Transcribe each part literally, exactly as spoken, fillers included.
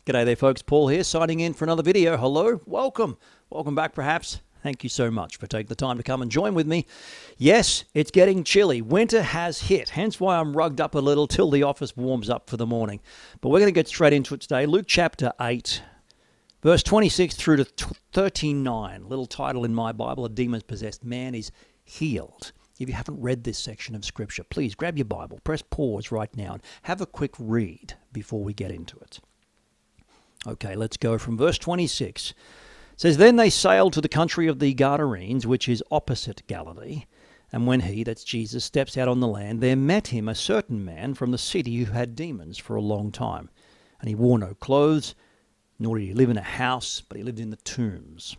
G'day there, folks. Paul here, signing in for another video. Hello, welcome. Welcome back, perhaps. Thank you so much for taking the time to come and join with me. Yes, it's getting chilly. Winter has hit, hence why I'm rugged up a little till the office warms up for the morning. But we're going to get straight into it today. Luke chapter eight, verse twenty-six through to thirty-nine. Little title in my Bible, A Demon-Possessed Man is Healed. If you haven't read this section of Scripture, please grab your Bible, press pause right now, and have a quick read before we get into it. Okay, let's go from verse twenty-six. It says, Then they sailed to the country of the Gadarenes, which is opposite Galilee. And when he, that's Jesus, steps out on the land, there met him a certain man from the city who had demons for a long time. And he wore no clothes, nor did he live in a house, but he lived in the tombs.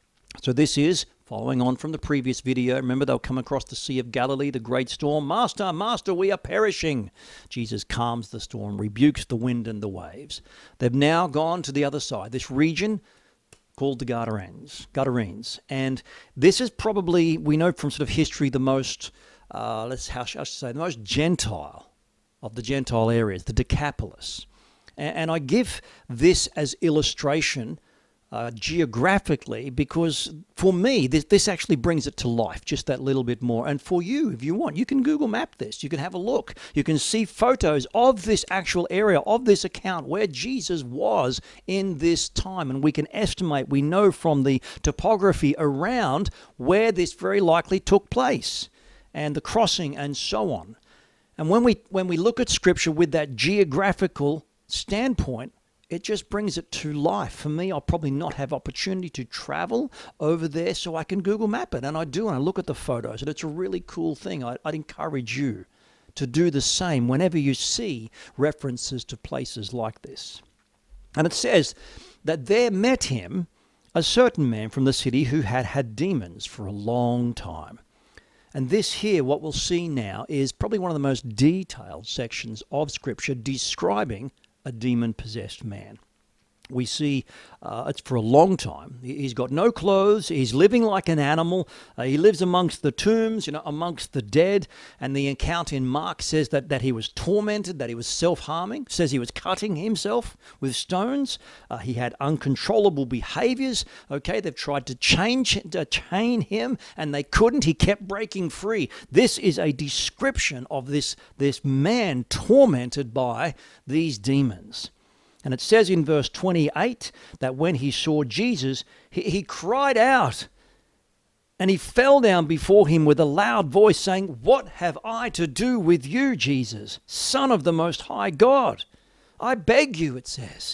So this is, following on from the previous video, remember they'll come across the Sea of Galilee, the great storm. Master, Master, we are perishing. Jesus calms the storm, rebukes the wind and the waves. They've now gone to the other side, this region called the Gadarenes. Gadarenes. And this is probably, we know from sort of history, the most, uh, let's how should I say, the most Gentile of the Gentile areas, the Decapolis. And, and I give this as illustration Uh, geographically, because for me, this, this actually brings it to life just that little bit more. And for you, if you want, you can Google map this. You can have a look. You can see photos of this actual area, of this account where Jesus was in this time. And we can estimate, we know from the topography around where this very likely took place and the crossing and so on. And when we when we look at Scripture with that geographical standpoint, it just brings it to life. For me, I'll probably not have opportunity to travel over there so I can Google map it. And I do, and I look at the photos, and it's a really cool thing. I, I'd encourage you to do the same whenever you see references to places like this. And it says that there met him a certain man from the city who had had demons for a long time. And this here, what we'll see now, is probably one of the most detailed sections of Scripture describing a demon-possessed man. We see uh, it's for a long time. He's got no clothes. He's living like an animal. Uh, he lives amongst the tombs, you know, amongst the dead. And the account in Mark says that, that he was tormented, that he was self-harming, says he was cutting himself with stones. Uh, he had uncontrollable behaviors. Okay, they've tried to change, to chain him, and they couldn't. He kept breaking free. This is a description of this, this man tormented by these demons. And it says in verse twenty-eight that when he saw Jesus, he, he cried out and he fell down before him with a loud voice saying, What have I to do with you, Jesus, Son of the Most High God? I beg you, it says,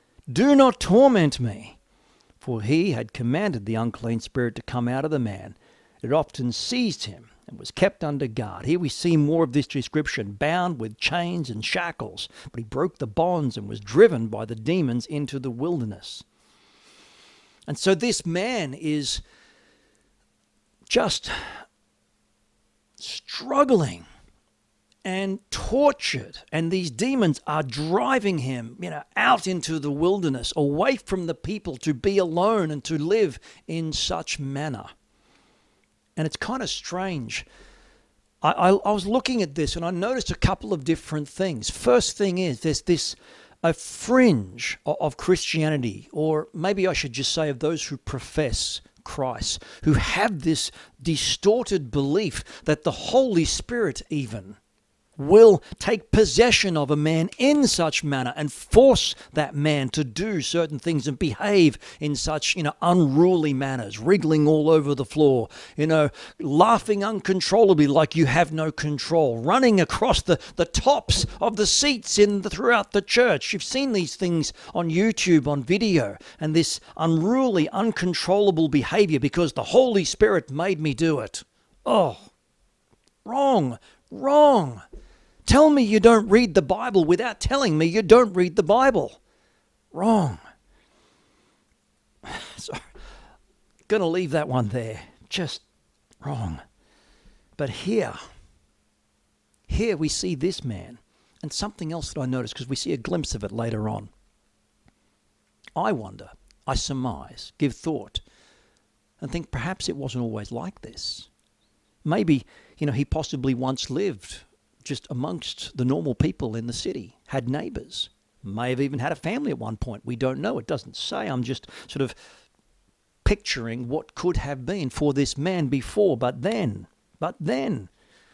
do not torment me. For he had commanded the unclean spirit to come out of the man. It often seized him and was kept under guard. Here we see more of this description, bound with chains and shackles, but he broke the bonds and was driven by the demons into the wilderness. And so this man is just struggling and tortured, and these demons are driving him, you know, out into the wilderness, away from the people, to be alone and to live in such manner. And it's kind of strange. I, I, I was looking at this and I noticed a couple of different things. First thing is there's this a fringe of, of Christianity, or maybe I should just say of those who profess Christ, who have this distorted belief that the Holy Spirit even will take possession of a man in such manner and force that man to do certain things and behave in such, you know, unruly manners, wriggling all over the floor, you know, laughing uncontrollably like you have no control, running across the, the tops of the seats in the, throughout the church. You've seen these things on YouTube, on video, and this unruly, uncontrollable behavior because the Holy Spirit made me do it. Oh, wrong, wrong. Tell me you don't read the Bible without telling me you don't read the Bible. Wrong. So, going to leave that one there. Just wrong. But here, here we see this man, and something else that I noticed, because we see a glimpse of it later on. I wonder, I surmise, give thought, and think perhaps it wasn't always like this. Maybe, you know, he possibly once lived just amongst the normal people in the city, had neighbors, May have even had a family at one point. We don't know. It doesn't say. I'm just sort of picturing what could have been for this man before. But then, but then,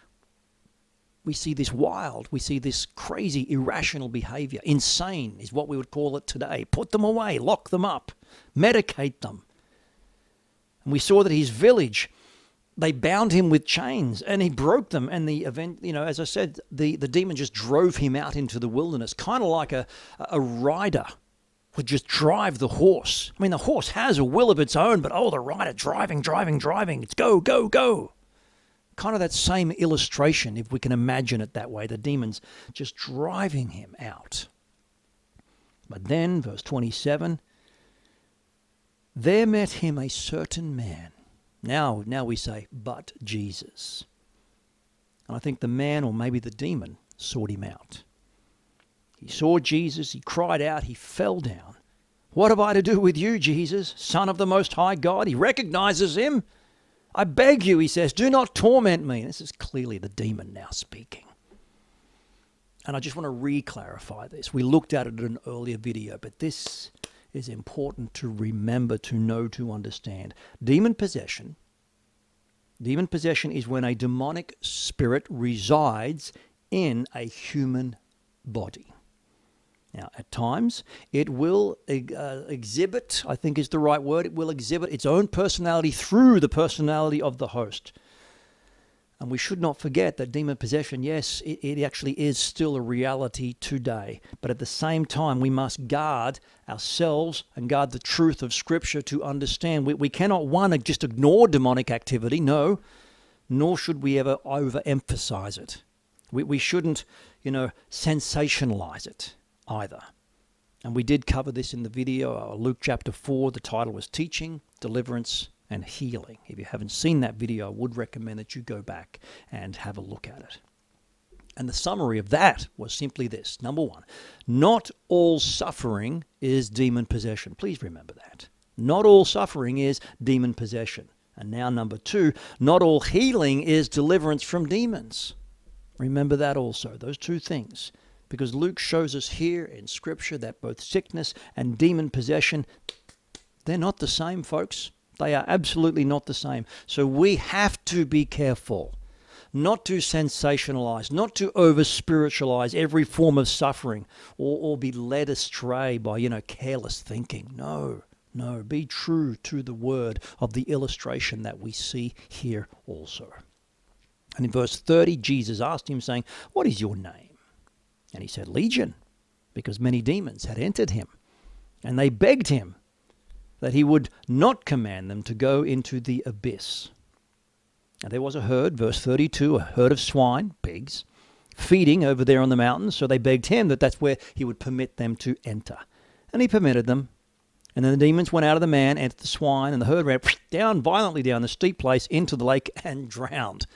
we see this wild, we see this crazy, irrational behavior. Insane is what we would call it today. Put them away, lock them up, medicate them. And we saw that his village, they bound him with chains and he broke them. And the event, you know, as I said, the, the demon just drove him out into the wilderness, kind of like a, a rider would just drive the horse. I mean, the horse has a will of its own, but oh, the rider driving, driving, driving. It's go, go, go. Kind of that same illustration, if we can imagine it that way, the demons just driving him out. But then, verse twenty-seven, there met him a certain man. Now, now we say, but Jesus. And I think the man, or maybe the demon, sought him out. He saw Jesus, he cried out, he fell down. What have I to do with you, Jesus, Son of the Most High God? He recognizes him. I beg you, he says, do not torment me. This is clearly the demon now speaking. And I just want to re-clarify this. We looked at it in an earlier video, but this is important to remember, to know, to understand. Demon possession, demon possession is when a demonic spirit resides in a human body. Now, at times, it will uh, exhibit, I think is the right word, it will exhibit its own personality through the personality of the host. And we should not forget that demon possession, yes, it, it actually is still a reality today. But at the same time, we must guard ourselves and guard the truth of Scripture to understand. We, we cannot, one, just ignore demonic activity, no, nor should we ever overemphasize it. We, we shouldn't, you know, sensationalize it either. And we did cover this in the video, uh, Luke chapter four. The title was Teaching, Deliverance, and Healing. If you haven't seen that video, I would recommend that you go back and have a look at it. And the summary of that was simply this. Number one, not all suffering is demon possession. Please remember that. Not all suffering is demon possession. And now number two, not all healing is deliverance from demons. Remember that also, those two things. Because Luke shows us here in Scripture that both sickness and demon possession, they're not the same, folks. They are absolutely not the same. So we have to be careful not to sensationalize, not to over-spiritualize every form of suffering or, or be led astray by, you know, careless thinking. No, no. Be true to the word of the illustration that we see here also. And in verse thirty, Jesus asked him, saying, "What is your name?" And he said, "Legion," because many demons had entered him. And they begged him that he would not command them to go into the abyss. And there was a herd, verse thirty-two, a herd of swine, pigs, feeding over there on the mountains. So they begged him that that's where he would permit them to enter. And he permitted them. And then the demons went out of the man, entered the swine, and the herd ran down violently down the steep place into the lake and drowned.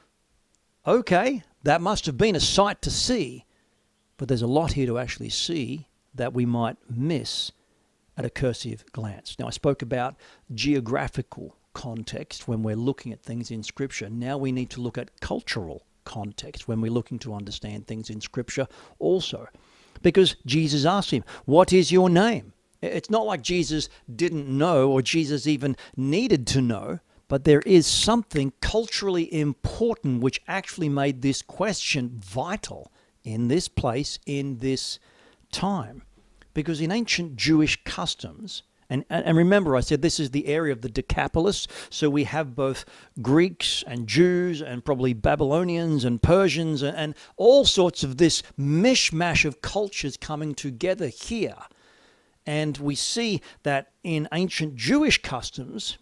Okay, that must have been a sight to see. But there's a lot here to actually see that we might miss at a cursive glance. Now, I spoke about geographical context when we're looking at things in Scripture. Now we need to look at cultural context when we're looking to understand things in Scripture also. Because Jesus asked him, "What is your name?" It's not like Jesus didn't know or Jesus even needed to know, but there is something culturally important which actually made this question vital in this place, in this time. Because in ancient Jewish customs, and, and remember I said this is the area of the Decapolis, so we have both Greeks and Jews and probably Babylonians and Persians and, and all sorts of this mishmash of cultures coming together here. And we see that in ancient Jewish customs,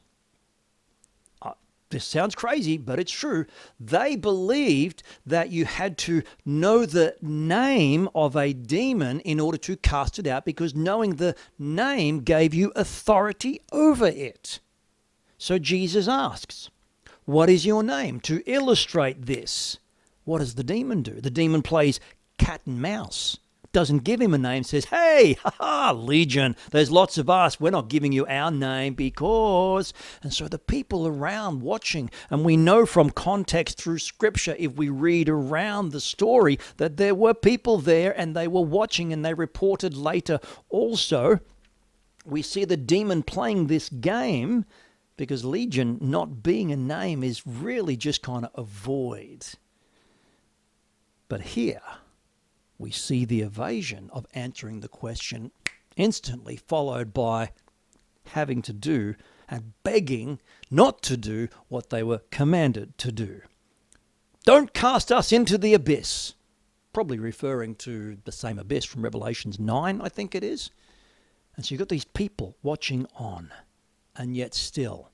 this sounds crazy, but it's true. They believed that you had to know the name of a demon in order to cast it out, because knowing the name gave you authority over it. So Jesus asks, "What is your name?" To illustrate this, what does the demon do? The demon plays cat and mouse, doesn't give him a name, says, hey, ha ha, Legion, there's lots of us. We're not giving you our name because... And so the people around watching, and we know from context through Scripture, if we read around the story, that there were people there and they were watching, and they reported later also. We see the demon playing this game because Legion not being a name is really just kind of a void. But here we see the evasion of answering the question instantly, followed by having to do and begging not to do what they were commanded to do. Don't cast us into the abyss. Probably referring to the same abyss from Revelations nine, I think it is. And so you've got these people watching on, and yet still,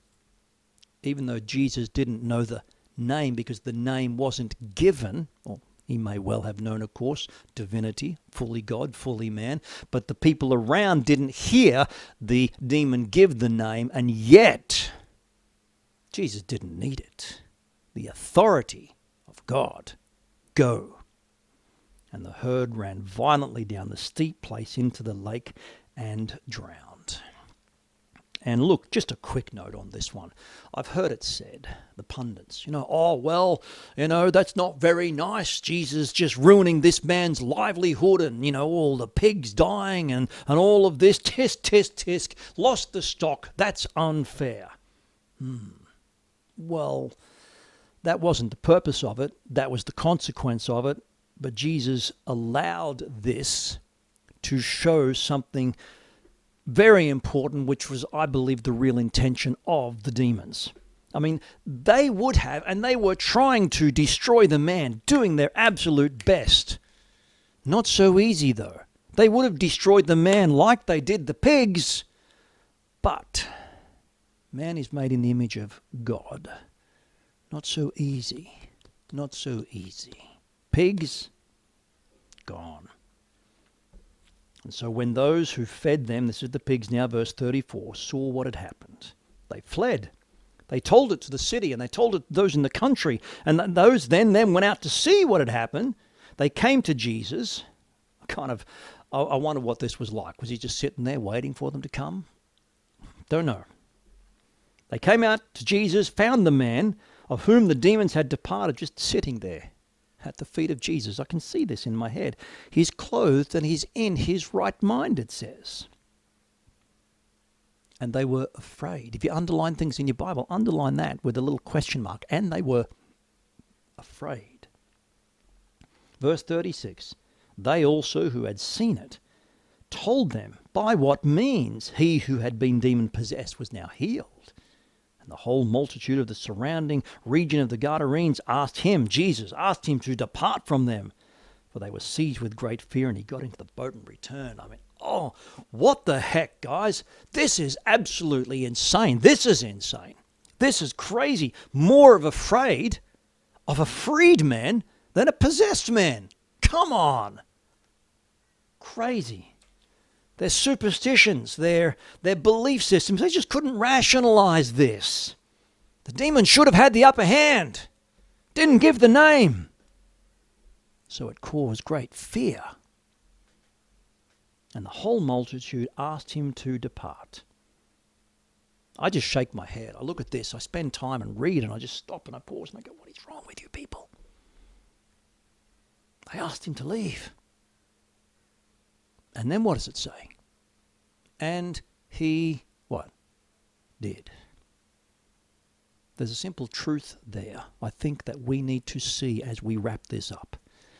even though Jesus didn't know the name because the name wasn't given, or he may well have known, of course, divinity, fully God, fully man, but the people around didn't hear the demon give the name, and yet Jesus didn't need it. The authority of God, go. And the herd ran violently down the steep place into the lake and drowned. And look, just a quick note on this one. I've heard it said, the pundits, you know, oh, well, you know, that's not very nice. Jesus just ruining this man's livelihood and, you know, all the pigs dying and, and all of this. Tisk, tisk, tisk. Lost the stock. That's unfair. Hmm. Well, that wasn't the purpose of it. That was the consequence of it. But Jesus allowed this to show something very important, which was, I believe, the real intention of the demons. I mean, they would have, and they were trying to destroy the man, doing their absolute best. Not so easy, though. They would have destroyed the man like they did the pigs, but man is made in the image of God. Not so easy. Not so easy. Pigs, gone. And so when those who fed them, this is the pigs now, verse thirty-four, saw what had happened, they fled. They told it to the city, and they told it to those in the country. And those then, then went out to see what had happened. They came to Jesus. Kind of, I, I wonder what this was like. Was he just sitting there waiting for them to come? Don't know. They came out to Jesus, found the man of whom the demons had departed, just sitting there at the feet of Jesus. I can see this in my head. He's clothed and he's in his right mind, it says. And they were afraid. If you underline things in your Bible, underline that with a little question mark. And they were afraid. Verse thirty-six, they also who had seen it told them by what means he who had been demon-possessed was now healed. And the whole multitude of the surrounding region of the Gadarenes asked him, Jesus, asked him to depart from them. For they were seized with great fear, and he got into the boat and returned. I mean, oh, what the heck, guys? This is absolutely insane. This is insane. This is crazy. More of afraid of a freed man than a possessed man. Come on. Crazy. Their superstitions, their, their belief systems, they just couldn't rationalize this. The demon should have had the upper hand. Didn't give the name. So it caused great fear. And the whole multitude asked him to depart. I just shake my head. I look at this. I spend time and read, and I just stop and I pause and I go, what is wrong with you people? They asked him to leave. And then what does it say? And he, what? Did. There's a simple truth there, I think, that we need to see as we wrap this up.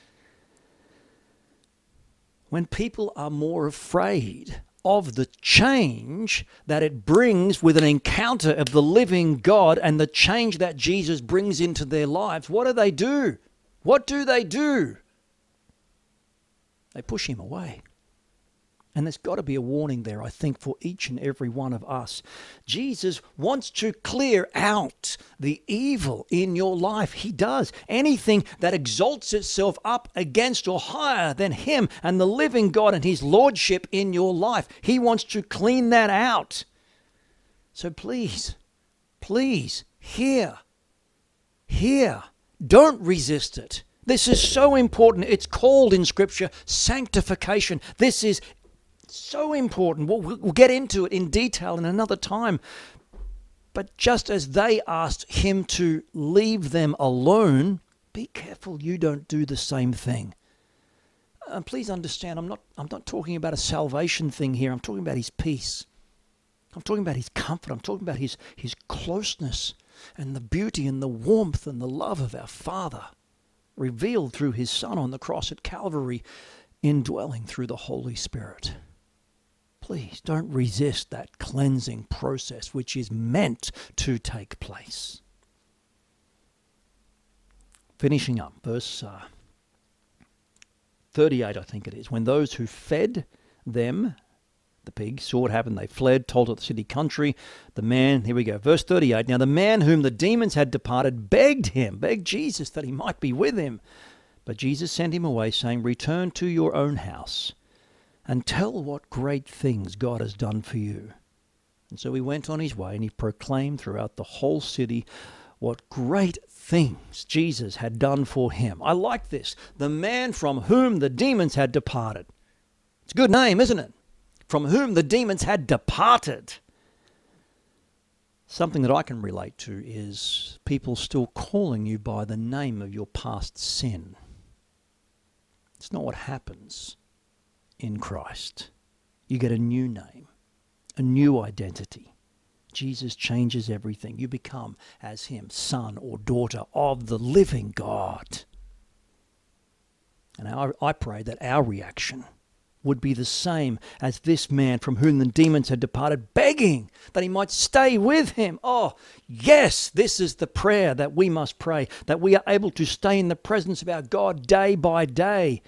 When people are more afraid of the change that it brings with an encounter of the living God and the change that Jesus brings into their lives, what do they do? What do they do? They push him away. And there's got to be a warning there, I think, for each and every one of us. Jesus wants to clear out the evil in your life. He does. Anything that exalts itself up against or higher than him and the living God and his lordship in your life, he wants to clean that out. So please, please, hear, hear. Don't resist it. This is so important. It's called in Scripture sanctification. This is so important. We'll, we'll get into it in detail in another time. But just as they asked him to leave them alone, be careful you don't do the same thing. And please understand, I'm not, I'm not talking about a salvation thing here. I'm talking about his peace. I'm talking about his comfort. I'm talking about his, his closeness and the beauty and the warmth and the love of our Father revealed through his Son on the cross at Calvary, indwelling through the Holy Spirit. Please don't resist that cleansing process which is meant to take place. Finishing up, verse uh, thirty-eight, I think it is. When those who fed them, the pigs, saw what happened, they fled, told of the city country. The man, here we go, verse thirty-eight. Now the man whom the demons had departed begged him, begged Jesus that he might be with him. But Jesus sent him away, saying, return to your own house and tell what great things God has done for you. And so he went on his way, and he proclaimed throughout the whole city what great things Jesus had done for him. I like this. The man from whom the demons had departed. It's a good name, isn't it? From whom the demons had departed. Something that I can relate to is people still calling you by the name of your past sin. It's not what happens in Christ. You get a new name, a new identity. Jesus changes everything. You become, as him, son or daughter of the living God. And I, I pray that our reaction would be the same as this man from whom the demons had departed, begging that he might stay with him. Oh, yes, this is the prayer that we must pray, that we are able to stay in the presence of our God day by day.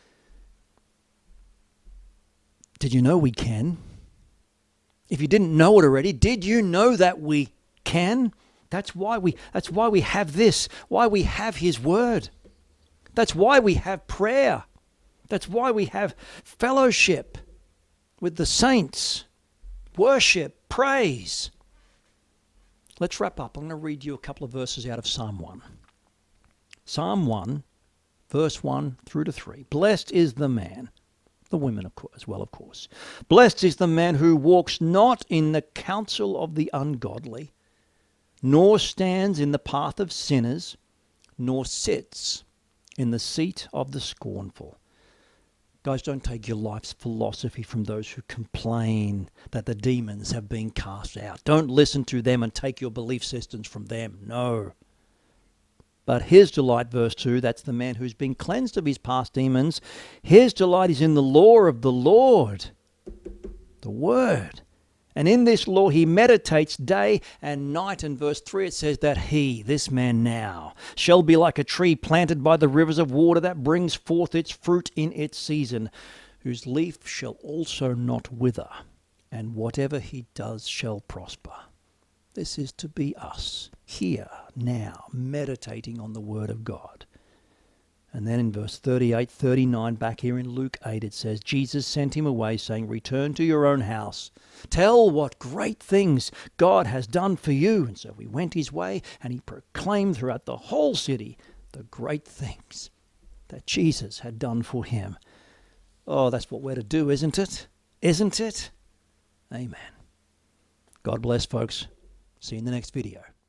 Did you know we can? If you didn't know it already, did you know that we can? That's why we that's why we have this, why we have his word. That's why we have prayer. That's why we have fellowship with the saints, worship, praise. Let's wrap up. I'm going to read you a couple of verses out of Psalm one. Psalm one, verse one through to three. Blessed is the man, the women of course, as well, of course. Blessed is the man who walks not in the counsel of the ungodly, nor stands in the path of sinners, nor sits in the seat of the scornful. Guys, don't take your life's philosophy from those who complain that the demons have been cast out. Don't listen to them and take your belief systems from them. No. But his delight, verse two, that's the man who's been cleansed of his past demons. His delight is in the law of the Lord, the word. And in this law he meditates day and night. In verse three it says that he, this man now, shall be like a tree planted by the rivers of water that brings forth its fruit in its season, whose leaf shall also not wither, and whatever he does shall prosper. This is to be us, here, now, meditating on the word of God. And then in verse thirty-eight, thirty-nine, back here in Luke eight, it says, Jesus sent him away, saying, return to your own house. Tell what great things God has done for you. And so he went his way, and he proclaimed throughout the whole city the great things that Jesus had done for him. Oh, that's what we're to do, isn't it? Isn't it? Amen. God bless, folks. See you in the next video.